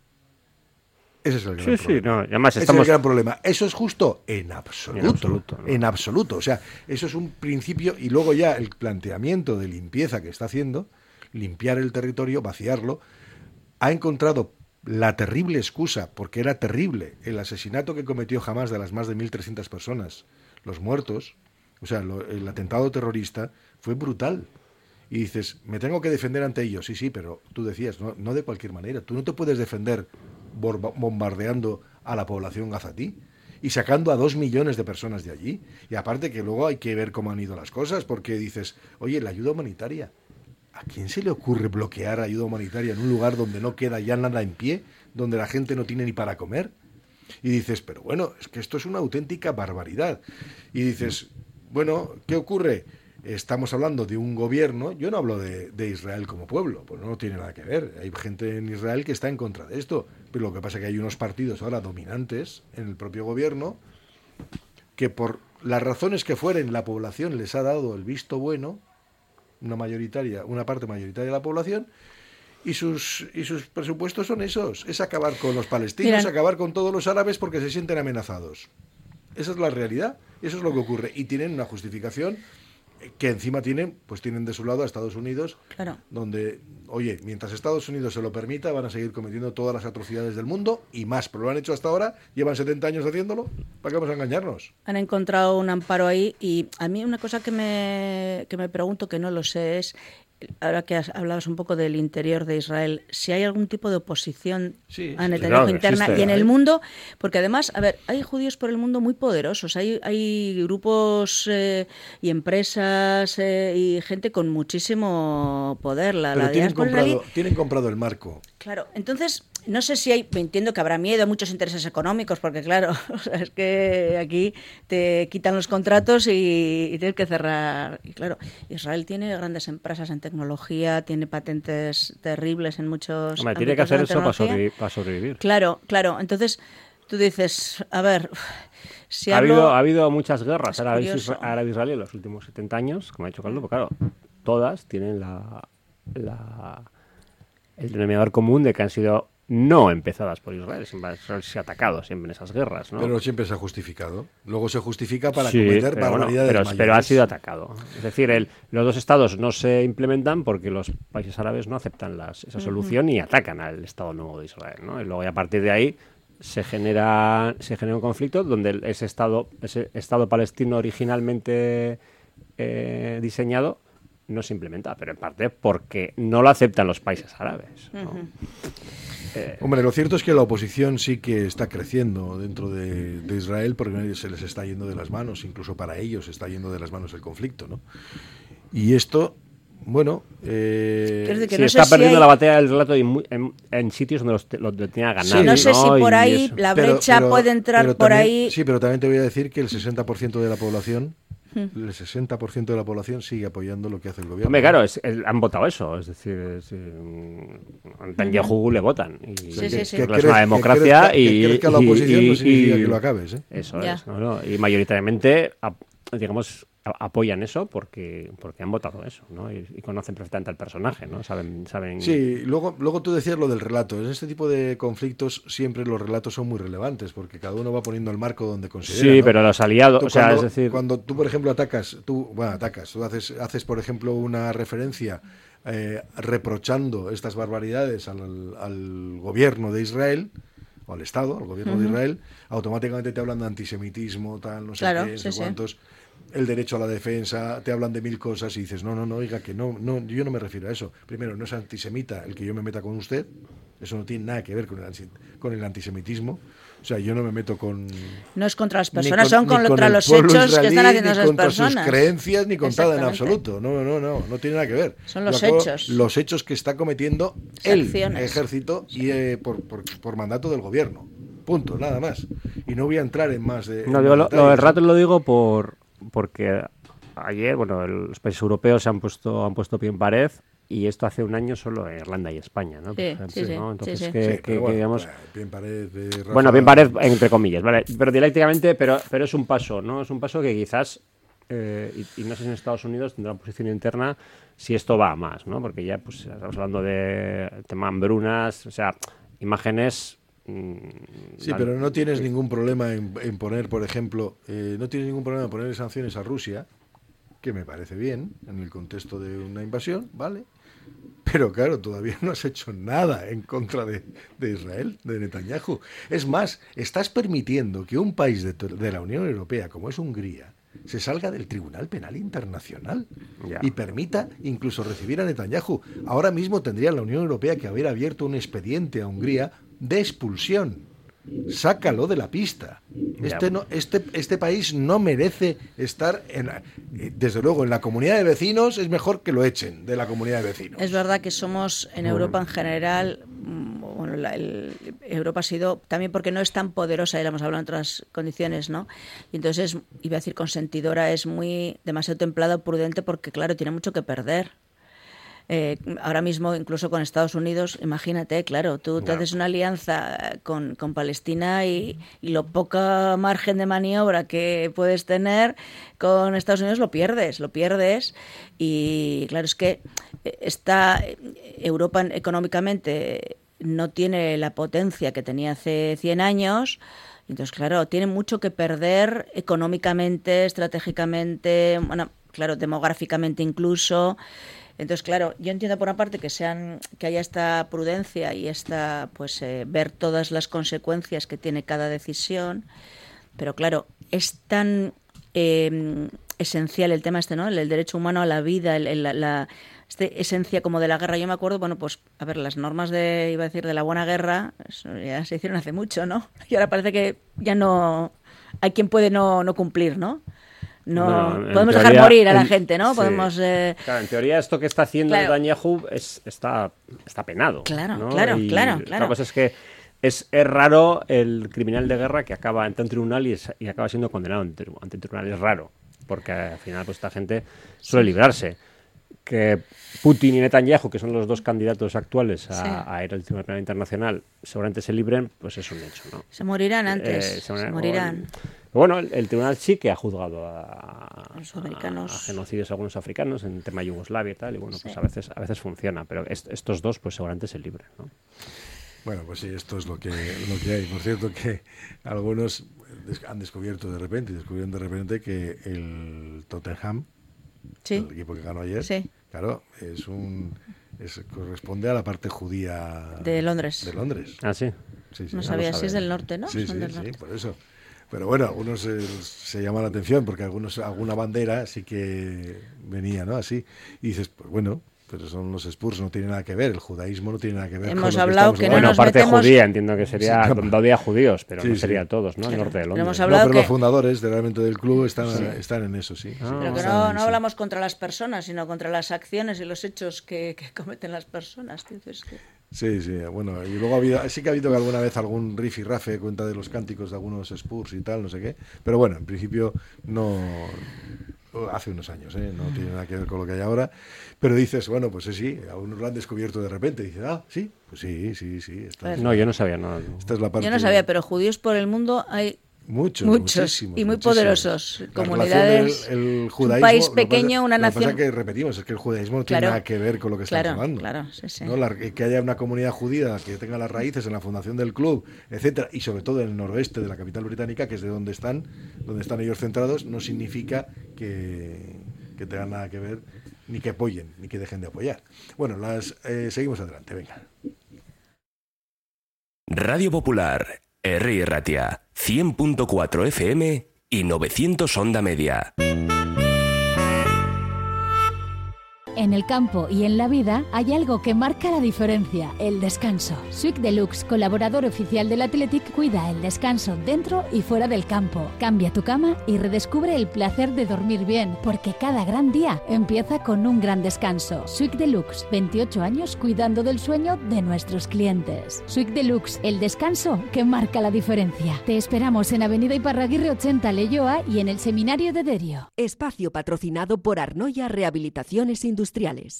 Ese es el gran sí, problema. Sí, no, además Ese estamos... es el gran problema. ¿Eso es justo? En absoluto. En absoluto, ¿no? En absoluto. O sea, eso es un principio y luego ya el planteamiento de limpieza que está haciendo, limpiar el territorio, vaciarlo, ha encontrado la terrible excusa, porque era terrible, el asesinato que cometió Hamás de las más de mil trescientas personas, los muertos, o sea, lo, el atentado terrorista fue brutal. Y dices, me tengo que defender ante ellos. Sí, sí, pero tú decías, no, no de cualquier manera. Tú no te puedes defender bombardeando a la población gazatí y sacando a dos millones de personas de allí. Y aparte que luego hay que ver cómo han ido las cosas, porque dices, oye, la ayuda humanitaria, ¿a quién se le ocurre bloquear ayuda humanitaria en un lugar donde no queda ya nada en pie, donde la gente no tiene ni para comer? Y dices, pero bueno, es que esto es una auténtica barbaridad. Y dices, bueno, ¿qué ocurre? Estamos hablando de un gobierno, yo no hablo de, de Israel como pueblo, pues no tiene nada que ver. Hay gente en Israel que está en contra de esto, pero lo que pasa es que hay unos partidos ahora dominantes en el propio gobierno que por las razones que fueren la población les ha dado el visto bueno, una mayoritaria, una parte mayoritaria de la población, y sus y sus presupuestos son esos, es acabar con los palestinos, Miran. acabar con todos los árabes porque se sienten amenazados. Esa es la realidad, eso es lo que ocurre, y tienen una justificación que encima tienen, pues tienen de su lado a Estados Unidos, Claro. donde, oye, mientras Estados Unidos se lo permita, van a seguir cometiendo todas las atrocidades del mundo y más, pero lo han hecho hasta ahora, llevan setenta años haciéndolo, ¿para qué vamos a engañarnos? Han encontrado un amparo ahí y a mí una cosa que me, que me pregunto, que no lo sé, es, ahora que has, hablabas un poco del interior de Israel, si hay algún tipo de oposición Sí, a sí, Netanyahu claro, interna existe, y en ¿eh? el mundo, porque además, a ver, hay judíos por el mundo muy poderosos, hay, hay grupos eh, y empresas eh, y gente con muchísimo poder. La, Pero la tienen diáspora comprado, israelí. tienen comprado el marco. Claro, entonces, no sé si hay, me entiendo que habrá miedo, muchos intereses económicos, porque claro, o sea, es que aquí te quitan los contratos y, y tienes que cerrar. Y claro, Israel tiene grandes empresas en tecnología, tiene patentes terribles en muchos Hombre, tiene que ámbitos de hacer la eso para, tecnología. sobrevi- para sobrevivir. Claro, claro, entonces tú dices, a ver, si ha, hablo... habido, ha habido muchas Es guerras curioso. árabe-israelí en los últimos setenta años, como ha dicho Caldo, pero claro, todas tienen la, la, el denominador común de que han sido no empezadas por Israel, siempre Israel se ha atacado siempre en esas guerras, ¿no? Pero siempre se ha justificado. Luego se justifica para Sí, cometer pero, bueno, barbaridades pero, mayores. pero ha sido atacado. Es decir, el, los dos estados no se implementan porque los países árabes no aceptan las, esa solución y atacan al Estado Nuevo de Israel, ¿no? Y luego y a partir de ahí se genera se genera un conflicto donde el- ese estado ese estado palestino originalmente eh, diseñado no se implementa, pero en parte porque no lo aceptan los países árabes, ¿no? Ujú. Eh, Hombre, lo cierto es que la oposición sí que está creciendo dentro de, de Israel porque se les está yendo de las manos, incluso para ellos se está yendo de las manos el conflicto, ¿no? Y esto, bueno... Eh, Quiero decir que sí, no está sé si perdiendo hay- la batalla del relato y mu- en, en sitios donde los, te- los tenía ganado. Sí. No sé si por Y ahí eso. la Pero- brecha pero- puede entrar pero por también- ahí... Sí, pero también te voy a decir que el sesenta por ciento de la población, el sesenta por ciento de la población sigue apoyando lo que hace el gobierno. Hombre, claro, es- el- han votado eso, es decir, es, eh, a Netanyahu le votan. Y, Sí, sí, sí. Es Que una crezca- democracia que y... crezca- que crezca la y- oposición no y- significa y- que lo acabes, ¿eh? Eso Ya. es, ¿no? ¿no? Y mayoritariamente, ap- digamos, a- apoyan eso porque porque han votado eso, ¿no? Y, y conocen perfectamente al personaje, ¿no? Saben... saben Sí, luego, luego tú decías lo del relato. En este tipo de conflictos siempre los relatos son muy relevantes porque cada uno va poniendo el marco donde considera. Sí, ¿no? pero los aliados, Tú o sea, cuando, es decir... cuando tú, por ejemplo, atacas, tú, bueno, atacas, tú haces, haces, por ejemplo, una referencia eh, reprochando estas barbaridades al, al gobierno de Israel, o al Estado, al gobierno de Ujú. Israel, automáticamente te hablan de antisemitismo, tal, no sé Claro, qué, no sí, sé sí. cuántos, el derecho a la defensa, te hablan de mil cosas y dices, no, no, no, oiga, que no, no, yo no me refiero a eso. Primero, no es antisemita el que yo me meta con usted, eso no tiene nada que ver con el, ansi- con el antisemitismo. O sea, yo no me meto con... No es contra las ni personas, con- son ni con contra el los pueblo hechos que israelí, están haciendo ni esas contra personas. sus creencias, ni contada en Exactamente. absoluto. No, no, no, no tiene nada que ver. Son los Yo acabo- hechos. Los hechos que está cometiendo Las el acciones. ejército y eh, por, por, por mandato del gobierno. Punto, nada más. Y no voy a entrar en más de... No, en digo, más lo, detalles, lo del ¿no? rato lo digo por porque ayer, bueno, el- los países europeos se han puesto han puesto pie en pared y esto hace un año solo en Irlanda y España, ¿no? Por Sí, ejemplo, sí, sí, ¿no? Entonces sí, sí. que, Sí, que- pero que, bueno, digamos eh, bien pared de Rafa- bueno, bien pared entre comillas, vale, pero dialécticamente, pero pero es un paso, ¿no? Es un paso que quizás eh, y, y no sé si en Estados Unidos tendrá una posición interna si esto va a más, ¿no? Porque ya pues estamos hablando de tema hambrunas, o sea, imágenes Sí, pero no tienes ningún problema en, en poner, por ejemplo, eh, no tienes ningún problema en poner sanciones a Rusia, que me parece bien, en el contexto de una invasión, ¿vale? Pero claro, todavía no has hecho nada en contra de, de Israel, de Netanyahu. Es más, estás permitiendo que un país de, de la Unión Europea, como es Hungría, se salga del Tribunal Penal Internacional yeah. y permita incluso recibir a Netanyahu. Ahora mismo tendría la Unión Europea que haber abierto un expediente a Hungría de expulsión. Sácalo de la pista. Este, no, este, este país no merece estar, en, desde luego, en la comunidad de vecinos. Es mejor que lo echen de la comunidad de vecinos. Es verdad que somos, en Europa en general, bueno, la, el, Europa ha sido, también porque no es tan poderosa, y lo hemos hablado en otras condiciones, ¿no? Y entonces, iba a decir consentidora, es muy demasiado templada, prudente, porque claro, tiene mucho que perder. Eh, ahora mismo, incluso con Estados Unidos, imagínate, claro, tú te haces una alianza con, con Palestina y, y lo poca margen de maniobra que puedes tener con Estados Unidos lo pierdes, lo pierdes. Y claro, es que está Europa económicamente no tiene la potencia que tenía hace cien años. Entonces, claro, tiene mucho que perder económicamente, estratégicamente, bueno, claro, demográficamente incluso. Entonces, claro, yo entiendo por una parte que sean que haya esta prudencia y esta, pues, eh, ver todas las consecuencias que tiene cada decisión, pero claro, es tan eh, esencial el tema este, ¿no? El, el derecho humano a la vida, el, el, la, la esta esencia como de la guerra. Yo me acuerdo, bueno, pues, a ver, las normas de, iba a decir, de la buena guerra, eso ya se hicieron hace mucho, ¿no? Y ahora parece que ya no hay quien puede no, no cumplir, ¿no? No, bueno, podemos teoría, dejar morir a la en, gente, ¿no? Sí. Podemos. Eh... Claro, en teoría esto que está haciendo claro. Netanyahu es está está penado. Claro, ¿no? claro, y claro, claro. La cosa es que es, es raro el criminal de guerra que acaba ante un tribunal y, es, y acaba siendo condenado ante, ante un tribunal. Es raro, porque al final pues esta gente suele librarse. Que Putin y Netanyahu, que son los dos candidatos actuales a, sí. a ir al Tribunal Penal Internacional, seguramente se libren, pues es un hecho, ¿no? Se morirán antes, eh, se, se morirán. O, bueno, el, el tribunal sí que ha juzgado a, a, los americanos. a genocidios a algunos africanos en tema Yugoslavia y tal, y bueno, sí. pues a veces a veces funciona, pero est, estos dos pues seguramente se libren, ¿no? Bueno, pues sí, esto es lo que, lo que hay. Por cierto que algunos han descubierto de repente, descubrieron de repente que el Tottenham, sí. el equipo que ganó ayer, sí. claro, es un es, corresponde a la parte judía de Londres. De Londres. Ah, sí. sí, sí no sabía, si es del norte, ¿no? Sí, Son sí, del sí, norte. por eso. Pero bueno, algunos se, se llama la atención porque algunos alguna bandera sí que venía, ¿no? Así. Y dices, pues bueno, pero son los Spurs, no tiene nada que ver, el judaísmo no tiene nada que ver. Hemos con hablado lo que, que no bueno, nos parte metemos... judía, entiendo que sería sí, donde había judíos, pero sí, no sí. sería todos, ¿no? El claro. norte de Londres. Hemos no, hablado pero que... los fundadores realmente del club están, sí. están en eso, sí. Ah, pero que están no, en no eso. hablamos contra las personas, sino contra las acciones y los hechos que, que cometen las personas. Entonces, que... Sí, sí, bueno, y luego ha habido, sí que ha habido alguna vez algún riff y rafe cuenta de los cánticos de algunos Spurs y tal, no sé qué, pero bueno, en principio no, hace unos años, ¿eh? No tiene nada que ver con lo que hay ahora, pero dices, bueno, pues sí, algunos lo han descubierto de repente, y dices, ah, sí, pues sí, sí, sí. Esta es no, la, yo no sabía nada. No. Esta es la parte... Yo no sabía, pero judíos por el mundo hay... Muchos, muchos y muy muchísimos. poderosos La comunidades. El, el judaísmo, un país pequeño, pasa, una nación. Lo que pasa es que repetimos, es que el judaísmo no tiene claro, nada que ver con lo que claro, estamos hablando. Claro, sí, sí. ¿No? La, que haya una comunidad judía que tenga las raíces en la fundación del club, etcétera, y sobre todo en el noroeste de la capital británica, que es de donde están, donde están ellos centrados, no significa que, que tengan nada que ver, ni que apoyen, ni que dejen de apoyar. Bueno, las eh, seguimos adelante, venga. Radio Popular, Herri Ratia, cien punto cuatro F M y novecientos onda media. En el campo y en la vida hay algo que marca la diferencia, el descanso. Suic Deluxe, colaborador oficial del Athletic, cuida el descanso dentro y fuera del campo. Cambia tu cama y redescubre el placer de dormir bien, porque cada gran día empieza con un gran descanso. Suic Deluxe, veintiocho años cuidando del sueño de nuestros clientes. Suic Deluxe, el descanso que marca la diferencia. Te esperamos en Avenida Iparraguirre ochenta, Leioa, y en el Seminario de Derio. Espacio patrocinado por Arnoia Rehabilitaciones Industriales.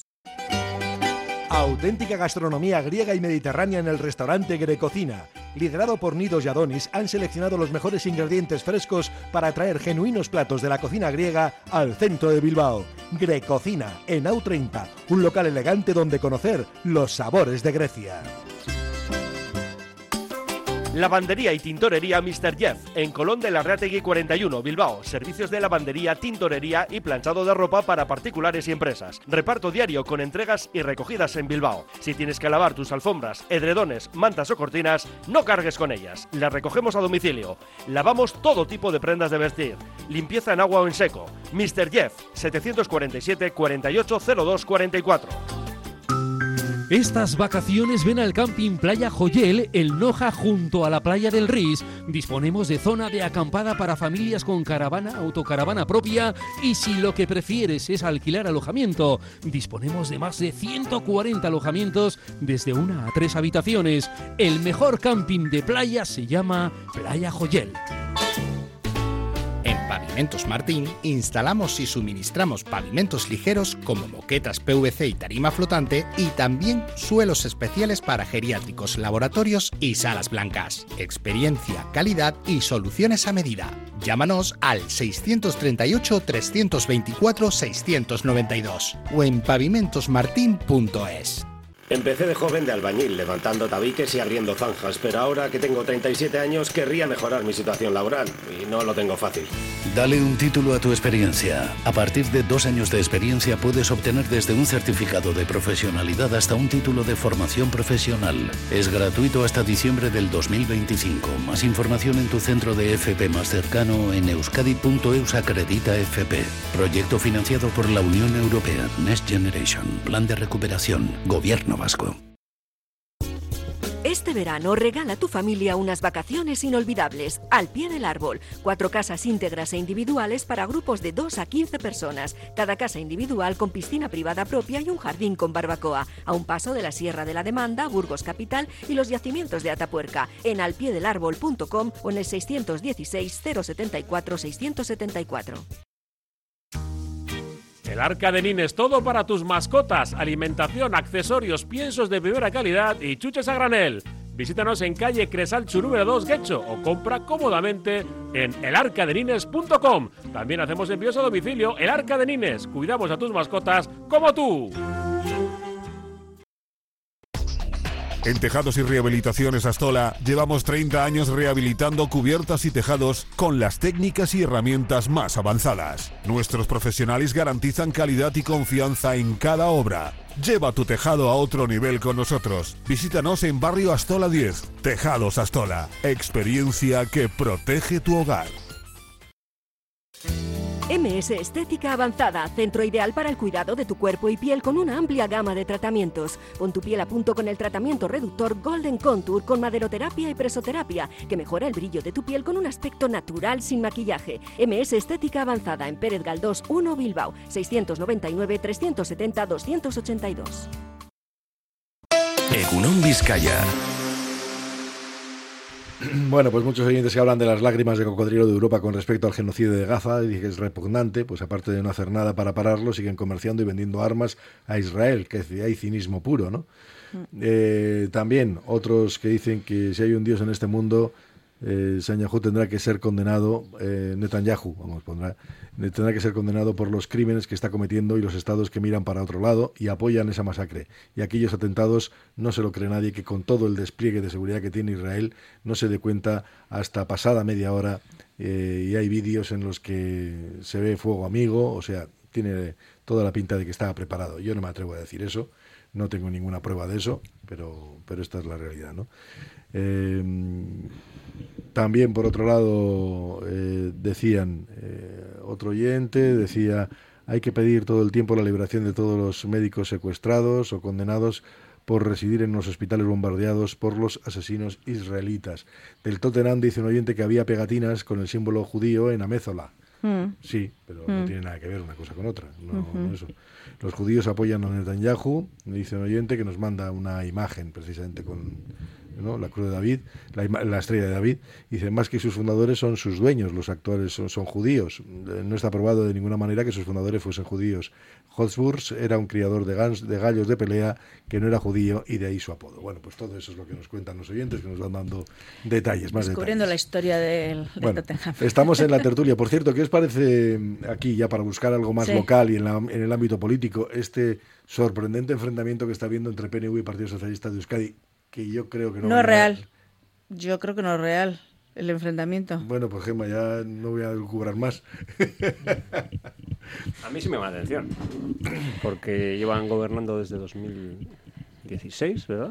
Auténtica gastronomía griega y mediterránea en el restaurante Grecocina. Liderado por Nidos y Adonis, han seleccionado los mejores ingredientes frescos para traer genuinos platos de la cocina griega al centro de Bilbao. Grecocina, en A U treinta, un local elegante donde conocer los sabores de Grecia. Lavandería y tintorería mister Jeff, en Colón de Larrategui cuarenta y uno, Bilbao. Servicios de lavandería, tintorería y planchado de ropa para particulares y empresas. Reparto diario con entregas y recogidas en Bilbao. Si tienes que lavar tus alfombras, edredones, mantas o cortinas, no cargues con ellas. Las recogemos a domicilio. Lavamos todo tipo de prendas de vestir. Limpieza en agua o en seco. mister Jeff, setecientos cuarenta y siete, cuarenta y ocho, cero dos, cuarenta y cuatro. Estas vacaciones ven al Camping Playa Joyel, el Noja, junto a la playa del Ris. Disponemos de zona de acampada para familias con caravana, autocaravana propia, y si lo que prefieres es alquilar alojamiento, disponemos de más de ciento cuarenta alojamientos desde una a tres habitaciones. El mejor camping de playa se llama Playa Joyel. En Pavimentos Martín instalamos y suministramos pavimentos ligeros como moquetas P V C y tarima flotante, y también suelos especiales para geriátricos, laboratorios y salas blancas. Experiencia, calidad y soluciones a medida. Llámanos al seiscientos treinta y ocho, trescientos veinticuatro, seiscientos noventa y dos o en pavimentos martin punto es. Empecé de joven de albañil, levantando tabiques y abriendo zanjas, pero ahora que tengo treinta y siete años querría mejorar mi situación laboral y no lo tengo fácil. Dale un título a tu experiencia. A partir de dos años de experiencia puedes obtener desde un certificado de profesionalidad hasta un título de formación profesional. Es gratuito hasta diciembre del dos mil veinticinco. Más información en tu centro de F P más cercano en euskadi punto eus acredita F P. Proyecto financiado por la Unión Europea. Next Generation. Plan de recuperación. Gobierno Vasco. Este verano regala a tu familia unas vacaciones inolvidables. Al pie del árbol. Cuatro casas íntegras e individuales para grupos de dos a quince personas. Cada casa individual con piscina privada propia y un jardín con barbacoa. A un paso de la Sierra de la Demanda, Burgos Capital y los yacimientos de Atapuerca. En alpiedelarbol punto com o en el seiscientos dieciséis, cero setenta y cuatro, seiscientos setenta y cuatro. El Arca de Nines, todo para tus mascotas, alimentación, accesorios, piensos de primera calidad y chuches a granel. Visítanos en calle Cresalchu número dos, Guecho, o compra cómodamente en el arca de nines punto com. También hacemos envíos a domicilio. El Arca de Nines, cuidamos a tus mascotas como tú. En Tejados y Rehabilitaciones Astola llevamos treinta años rehabilitando cubiertas y tejados con las técnicas y herramientas más avanzadas. Nuestros profesionales garantizan calidad y confianza en cada obra. Lleva tu tejado a otro nivel con nosotros. Visítanos en Barrio Astola diez. Tejados Astola. Experiencia que protege tu hogar. M S Estética Avanzada, centro ideal para el cuidado de tu cuerpo y piel con una amplia gama de tratamientos. Pon tu piel a punto con el tratamiento reductor Golden Contour con maderoterapia y presoterapia, que mejora el brillo de tu piel con un aspecto natural sin maquillaje. M S Estética Avanzada en Pérez Galdós uno, Bilbao, seiscientos noventa y nueve, trescientos setenta, doscientos ochenta y dos. Egunon Vizcaya. Bueno, pues muchos oyentes que hablan de las lágrimas de cocodrilo de Europa con respecto al genocidio de Gaza, y que es repugnante, pues aparte de no hacer nada para pararlo, siguen comerciando y vendiendo armas a Israel, que hay cinismo puro, ¿no? Mm. Eh, también otros que dicen que si hay un Dios en este mundo, eh, Netanyahu tendrá que ser condenado, eh, Netanyahu, vamos, pondrá, tendrá que ser condenado por los crímenes que está cometiendo y los estados que miran para otro lado y apoyan esa masacre. Y aquellos atentados no se lo cree nadie, que con todo el despliegue de seguridad que tiene Israel no se dé cuenta hasta pasada media hora, eh, y hay vídeos en los que se ve fuego amigo, o sea, tiene toda la pinta de que estaba preparado. Yo no me atrevo a decir eso, no tengo ninguna prueba de eso, pero, pero esta es la realidad, ¿no? Eh, también, por otro lado, eh, decían, eh, otro oyente decía, hay que pedir todo el tiempo la liberación de todos los médicos secuestrados o condenados por residir en los hospitales bombardeados por los asesinos israelitas. Del Tottenham dice un oyente que había pegatinas con el símbolo judío en Amézola. Mm. Sí, pero mm. no tiene nada que ver una cosa con otra. No, uh-huh. no eso. Los judíos apoyan a Netanyahu, me dice un oyente que nos manda una imagen precisamente con, ¿no?, la cruz de David, la, la estrella de David. Dice, más que sus fundadores son sus dueños, los actuales son, son judíos. No está probado de ninguna manera que sus fundadores fuesen judíos. Hotspur era un criador de, gans, de gallos de pelea que no era judío y de ahí su apodo. Bueno, pues todo eso es lo que nos cuentan los oyentes, que nos van dando detalles, más Descubriendo detalles. la historia del de bueno, Tottenham. Estamos en la tertulia. Por cierto, ¿qué os parece aquí, ya para buscar algo más sí. local y en, la, en el ámbito político, este sorprendente enfrentamiento que está habiendo entre P N V y Partido Socialista de Euskadi, que yo creo que no... No es real. Yo creo que no es real el enfrentamiento. Bueno, pues Gemma, ya no voy a cubrir más. A mí sí me llama la atención, porque llevan gobernando desde dos mil dieciséis, ¿verdad?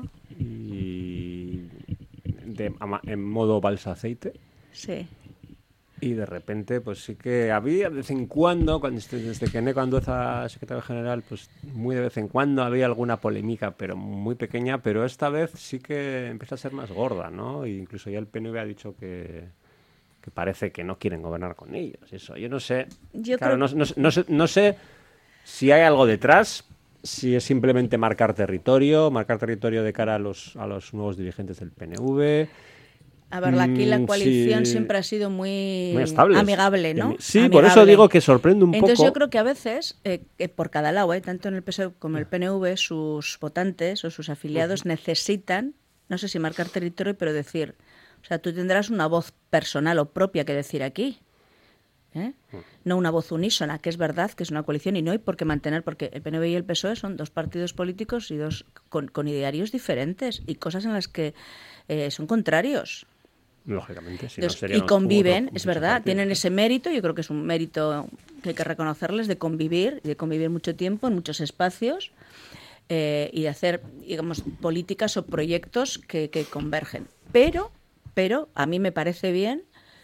Y de, en modo balsa aceite. Sí. Y de repente, pues sí que había de vez en cuando, cuando desde que Eneko Andueza, secretario general, pues muy de vez en cuando había alguna polémica, pero muy pequeña, pero esta vez sí que empieza a ser más gorda, ¿no? E incluso ya el P N V ha dicho que, que parece que no quieren gobernar con ellos. Eso, yo no sé. Yo claro, creo... no, no, no, sé, no sé si hay algo detrás, si es simplemente marcar territorio, marcar territorio de cara a los, a los nuevos dirigentes del P N V. A ver, aquí la coalición sí. siempre ha sido muy, muy estable, amigable, ¿no? Sí, amigable. Por eso digo que sorprende un Entonces, poco. Entonces yo creo que a veces, eh, que por cada lado, eh, tanto en el P S O E como en el P N V, sus votantes o sus afiliados uh-huh. necesitan, no sé si marcar territorio, pero decir, o sea, tú tendrás una voz personal o propia que decir aquí. ¿Eh? No una voz unísona, que es verdad que es una coalición y no hay por qué mantener, porque el P N V y el P S O E son dos partidos políticos y dos con, con idearios diferentes y cosas en las que eh, son contrarios. Lógicamente, si Entonces, no sería y conviven, otro, es verdad, partido. Tienen ese mérito, yo creo que es un mérito que hay que reconocerles de convivir, de convivir mucho tiempo en muchos espacios eh, y de hacer, digamos, políticas o proyectos que, que convergen. Pero, pero a mí me parece bien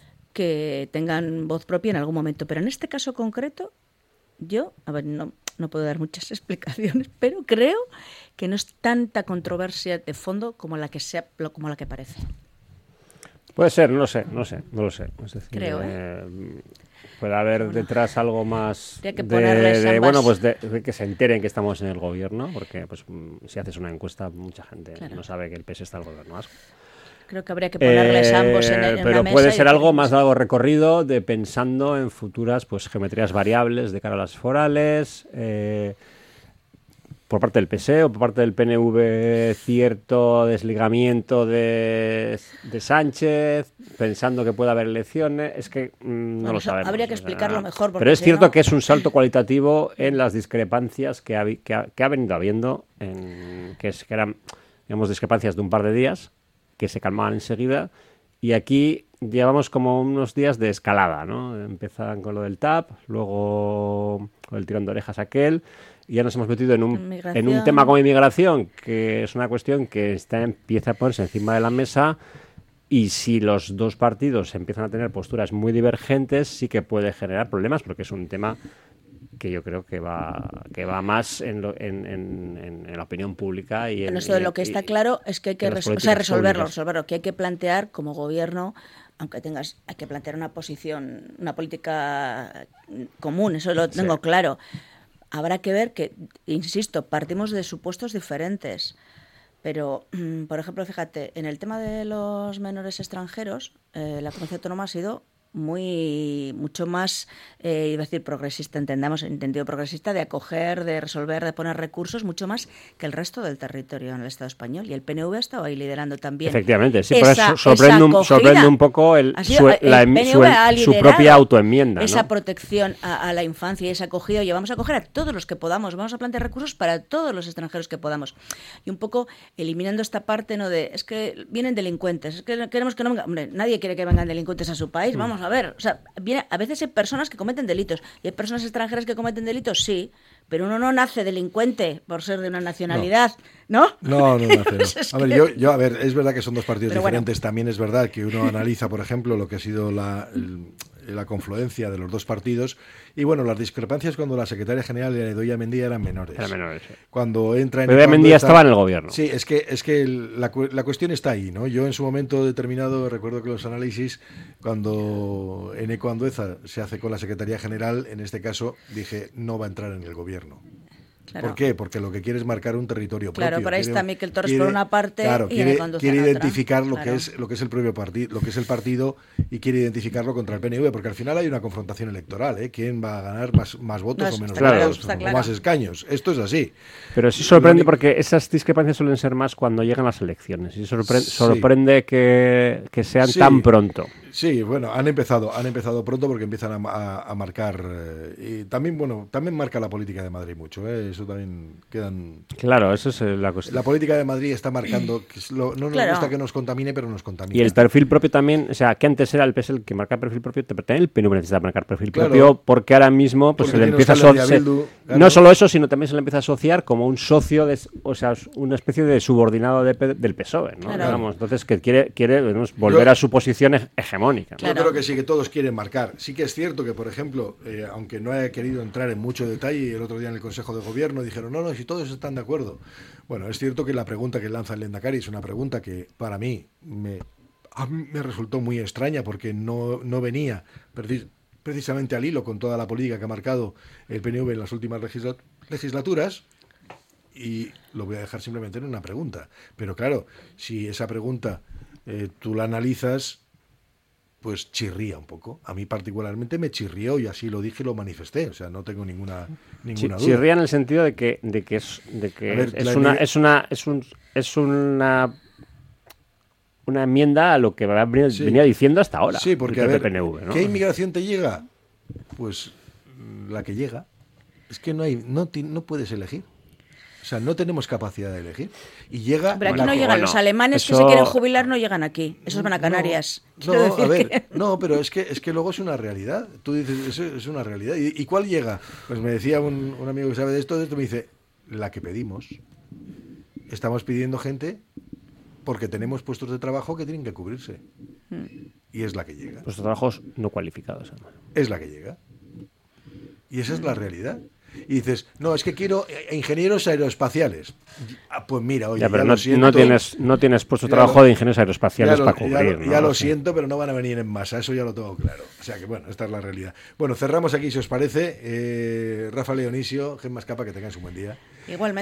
que tengan voz propia en algún momento. Pero en este caso concreto, yo, a ver, no, no puedo dar muchas explicaciones, pero creo que no es tanta controversia de fondo como la que sea, como la que parece. Puede ser, no lo sé, no sé, no lo sé. Es decir, creo, ¿eh? eh, puede haber bueno, detrás algo más que de, ponerles de ambas... bueno, pues de, de que se enteren que estamos en el gobierno, porque pues si haces una encuesta mucha gente claro. no sabe que el P S está en el gobierno vasco. Creo que habría que ponerles eh, ambos en, en pero una mesa. puede ser y algo más largo recorrido de pensando en futuras pues geometrías variables de cara a las forales, eh, por parte del P S O E o por parte del P N V cierto desligamiento de, de Sánchez, pensando que puede haber elecciones, es que mmm, no bueno, lo sabemos. Habría que explicarlo o sea, mejor. Pero es si cierto no... que es un salto cualitativo en las discrepancias que ha, que ha, que ha venido habiendo, en, que, es, que eran digamos, discrepancias de un par de días, que se calmaban enseguida, y aquí llevamos como unos días de escalada, ¿no? Empezaban con lo del T A P, luego con el tirón de orejas aquel, y ya nos hemos metido en un, en un tema como inmigración, que es una cuestión que está, empieza a ponerse encima de la mesa, y si los dos partidos empiezan a tener posturas muy divergentes, sí que puede generar problemas, porque es un tema que yo creo que va que va más en, lo, en, en, en la opinión pública y en, bueno, eso y, lo que está y, claro es que hay que res, o sea, resolverlo, resolverlo, que hay que plantear como gobierno, aunque tengas hay que plantear una posición, una política común, eso lo tengo sí. claro. Habrá que ver que, insisto, partimos de supuestos diferentes. Pero, por ejemplo, fíjate, en el tema de los menores extranjeros, eh, la comunidad autónoma ha sido muy mucho más, eh, iba a decir progresista, entendamos en entendido progresista, de acoger, de resolver, de poner recursos, mucho más que el resto del territorio en el Estado español. Y el P N V ha estado ahí liderando también. Efectivamente, sí, esa, por eso sorprende, un, sorprende un poco el, sido, su, la, el su, su propia autoenmienda. Esa ¿no? protección a, a la infancia y esa acogida. Oye, vamos a acoger a todos los que podamos, vamos a plantear recursos para todos los extranjeros que podamos. Y un poco eliminando esta parte, ¿no? De, es que vienen delincuentes, es que queremos que no vengan. Hombre, nadie quiere que vengan delincuentes a su país, mm. vamos a ver, o sea, viene, a veces hay personas que cometen delitos y hay personas extranjeras que cometen delitos, sí, pero uno no nace delincuente por ser de una nacionalidad, ¿no? No, no, no nace. No. es a ver, que... yo, yo, a ver, es verdad que son dos partidos pero diferentes. Bueno. También es verdad que uno analiza, por ejemplo, lo que ha sido la, el, la confluencia de los dos partidos y, bueno, las discrepancias cuando la secretaria general de Idoia Mendia eran menores. Eran menores, sí. Cuando entra en... Idoia Mendia estaba en el gobierno. Sí, es que, es que el, la, la cuestión está ahí, ¿no? Yo en su momento determinado recuerdo que los análisis, cuando Eneko Andueza se hace con la secretaría general, en este caso dije, no va a entrar en el gobierno. Claro. ¿Por qué? Porque lo que quiere es marcar un territorio propio. Claro, por ahí quiere, está Miquel Torres quiere, por una parte claro, y quiere, quiere identificar lo claro. que es lo que es el propio partido, lo que es el partido y quiere identificarlo contra el P N V, porque al final hay una confrontación electoral, ¿eh? ¿Quién va a ganar más, más votos no, o menos claro, votos o claro. más escaños? Esto es así. Pero sí sorprende porque esas discrepancias suelen ser más cuando llegan las elecciones y sorpre sí. sorprende que, que sean sí. tan pronto. Sí, bueno, han empezado, han empezado pronto porque empiezan a, a, a marcar eh, y también, bueno, también marca la política de Madrid mucho, ¿eh? eso también quedan... Claro, eso es la cuestión. La política de Madrid está marcando, que es lo, no nos Claro. gusta que nos contamine, pero nos contamina. Y el perfil propio también, o sea, que antes era el P S el que marca perfil propio, también el P N V necesita marcar perfil Claro. propio, porque ahora mismo pues Porque se le tiene empieza a Euskal Herria asociar, Bildu, claro. no solo eso, sino también se le empieza a asociar como un socio, de, o sea, una especie de subordinado de, del P S O E, ¿no? Claro. Digamos, entonces que quiere, quiere digamos, volver Yo- a su posición hege- hegemónica, ¿no? Yo creo que sí, que todos quieren marcar. Sí que es cierto que, por ejemplo, eh, aunque no haya querido entrar en mucho detalle, el otro día en el Consejo de Gobierno dijeron, no, no, si todos están de acuerdo. Bueno, es cierto que la pregunta que lanza el Lehendakari es una pregunta que para mí me, a mí me resultó muy extraña porque no, no venía precis- precisamente al hilo con toda la política que ha marcado el P N V en las últimas legisla- legislaturas. Y lo voy a dejar simplemente en una pregunta. Pero claro, si esa pregunta eh, tú la analizas, pues chirría un poco. A mí particularmente me chirrió y así lo dije y lo manifesté. O sea, no tengo ninguna, ninguna Chi- duda. Chirría en el sentido de que, de que es, de que A ver, es, la es una, enmienda- es una, es un, es una, una enmienda a lo que va- venía, Sí. venía diciendo hasta ahora. Sí, porque a el ver, P N V, ¿no? ¿qué inmigración te llega? Pues mm, la que llega. Es que no hay, no, ti- no puedes elegir. O sea, no tenemos capacidad de elegir. Y llega... Pero aquí la no que- llegan los alemanes que se quieren jubilar, no llegan aquí. Esos van a Canarias. Quiero No, decir a ver, que- no, pero es que es que luego es una realidad. Tú dices, eso es una realidad. ¿Y, y cuál llega? Pues me decía un, un amigo que sabe de esto, de esto me dice, la que pedimos. Estamos pidiendo gente porque tenemos puestos de trabajo que tienen que cubrirse. Y es la que llega. Pues trabajos no cualificados, además. Es la que llega. Y esa es la realidad. Y dices, no, es que quiero eh, ingenieros aeroespaciales. Ah, pues mira, oye, Ya, pero ya no, lo siento. no tienes, no tienes puesto de Ya trabajo lo- de ingenieros aeroespaciales ya lo- para ya cubrir. lo- ¿no? Ya lo O sea, siento, pero no van a venir en masa, eso ya lo tengo claro. O sea que bueno, esta es la realidad. Bueno, cerramos aquí si os parece. Eh, Rafa Leonisio, Gemma Escapa, que tengáis un buen día. Igualmente.